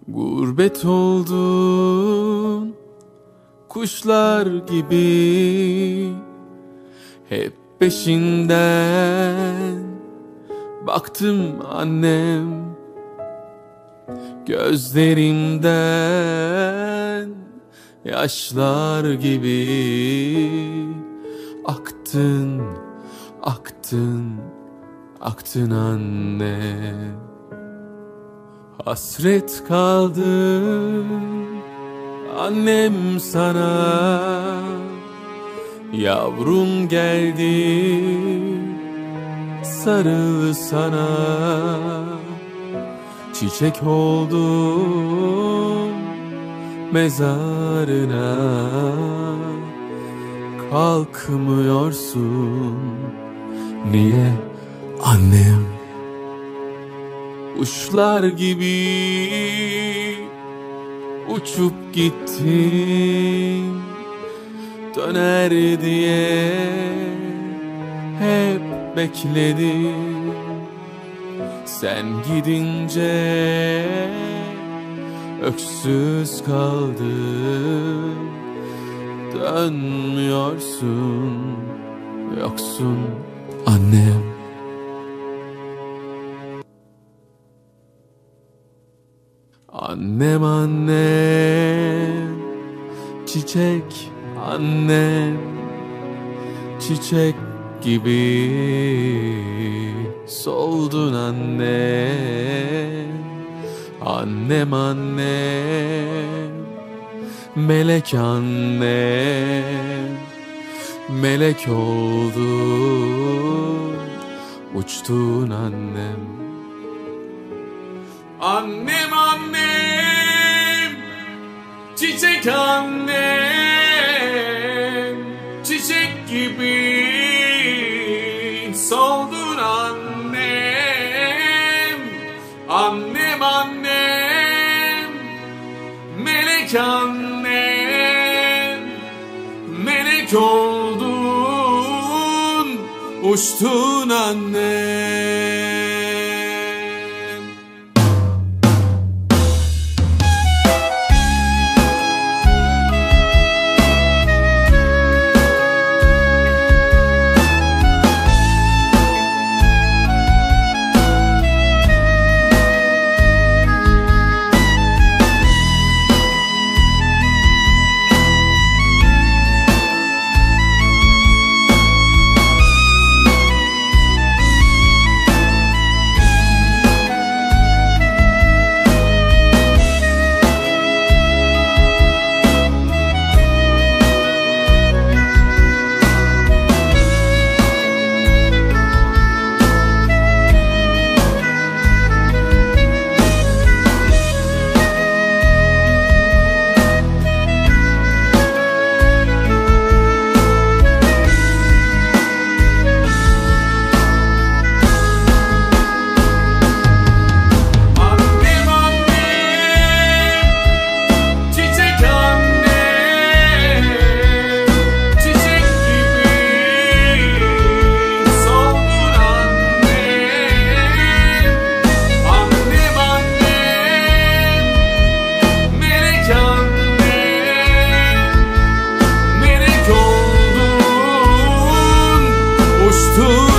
Gurbet oldun kuşlar gibi, hep peşinden baktım annem. Gözlerimden yaşlar gibi aktın, aktın, aktın anne. Hasret kaldım annem sana, yavrum geldi sarıl sana. Çiçek oldum mezarına, kalkmıyorsun niye annem? Kuşlar gibi uçup gittin, döner diye hep bekledim. Sen gidince öksüz kaldım, dönmüyorsun, yoksun annem. Annem, annem, çiçek annem, çiçek gibi soldun annem. Annem, annem, melek annem, melek oldun, uçtun annem. Annem, annem, çiçek annem, çiçek gibi soldun annem. Annem, annem, melek annem, melek oldun, uçtun annem. Uçtu